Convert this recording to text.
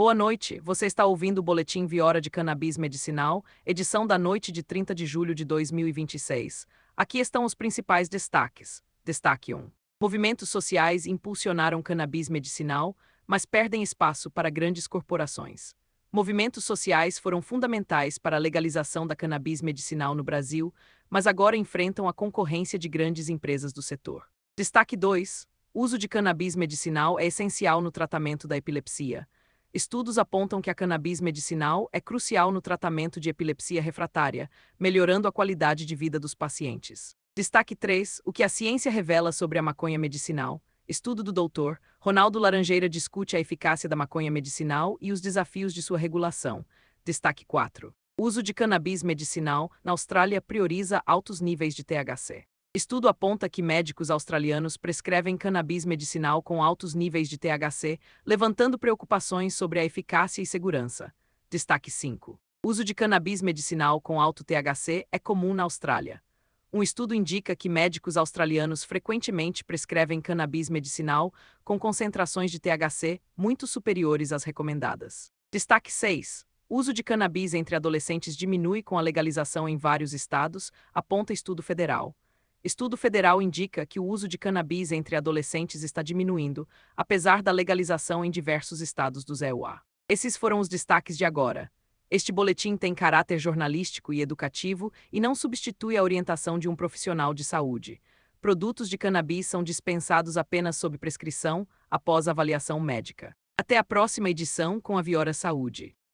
Boa noite, você está ouvindo o Boletim Viora de Cannabis Medicinal, edição da noite de 30 de julho de 2026. Aqui estão os principais destaques. Destaque 1. Movimentos sociais impulsionaram cannabis medicinal, mas perdem espaço para grandes corporações. Movimentos sociais foram fundamentais para a legalização da cannabis medicinal no Brasil, mas agora enfrentam a concorrência de grandes empresas do setor. Destaque 2. O uso de cannabis medicinal é essencial no tratamento da epilepsia. Estudos apontam que a cannabis medicinal é crucial no tratamento de epilepsia refratária, melhorando a qualidade de vida dos pacientes. Destaque 3. O que a ciência revela sobre a maconha medicinal. Estudo do Dr. Ronaldo Laranjeira discute a eficácia da maconha medicinal e os desafios de sua regulação. Destaque 4. O uso de cannabis medicinal na Austrália prioriza altos níveis de THC. Estudo aponta que médicos australianos prescrevem cannabis medicinal com altos níveis de THC, levantando preocupações sobre a eficácia e segurança. Destaque 5. O uso de cannabis medicinal com alto THC é comum na Austrália. Um estudo indica que médicos australianos frequentemente prescrevem cannabis medicinal com concentrações de THC muito superiores às recomendadas. Destaque 6. O uso de cannabis entre adolescentes diminui com a legalização em vários estados, aponta estudo federal. Estudo federal indica que o uso de cannabis entre adolescentes está diminuindo, apesar da legalização em diversos estados do EUA. Esses foram os destaques de agora. Este boletim tem caráter jornalístico e educativo e não substitui a orientação de um profissional de saúde. Produtos de cannabis são dispensados apenas sob prescrição, após avaliação médica. Até a próxima edição com a Viora Saúde.